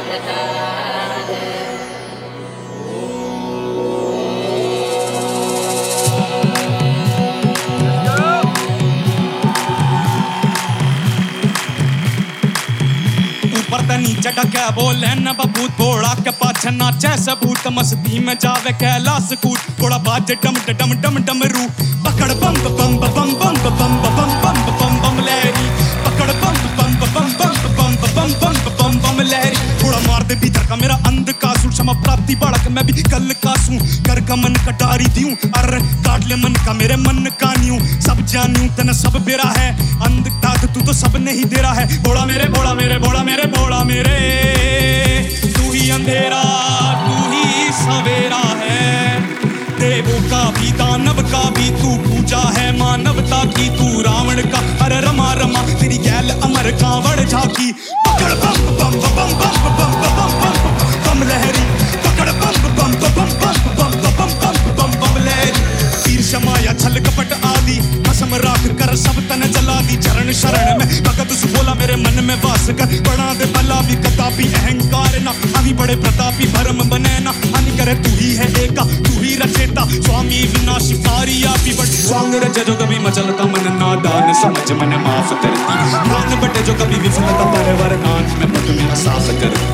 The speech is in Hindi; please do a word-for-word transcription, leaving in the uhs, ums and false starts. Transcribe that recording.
नीचे का क्या बोले न बबूत थोड़ा के पाछे नाचे सबूत मस्ती में जावे कैलाश कूट थोड़ा बाजे डम डम डम डम रू पकड़ बम बम बम बम बम बम बम बम बम बम लहरी पकड़ बम बम बम बम बम बम बम बम बम लहरी थोड़ा मार दे भीतर का मेरा अंध का सूर क्षमा प्राप्ति बालक मैं भी कल का सूं कर का मन कटारी दियूं अरे काट ले मन का मेरे मन का न्यू सब जानूं तने सब बेरा है अंध तात तू तो सब नहीं दे रहा है बोला मेरे बोला मेरे बोला मेरे बोला मेरे तू ही अंधेरा तू ही सवेरा है देवों का भी दानव का भी तू पूजा है मानवता की तू रावण का अरे रमा रमा तेरी गैल अमर कांवड़ झाकी पकड़ बम बम बम बम बम बम बम बम लहरी पकड़ बम बम बम बम बम बम बम बम बम लहरी तीर शमाया छल कपट आदि कसम राख कर सब तन जला दी चरण शरण में भगत सु बोला मेरे मन में वास कर बड़ा दे भला भी कतापी अहंकार ना अभी बड़े प्रतापी भरम बने ना हानि करे तू ही है एका तू ही रचेता स्वामी विनाशी कारिया भी बट स्वांग रचे जो कभी मचलता मन नादान समझ मन माफ करती प्राण बटे जो कभी विफलता पर वरदान में पट मेरा साथ करती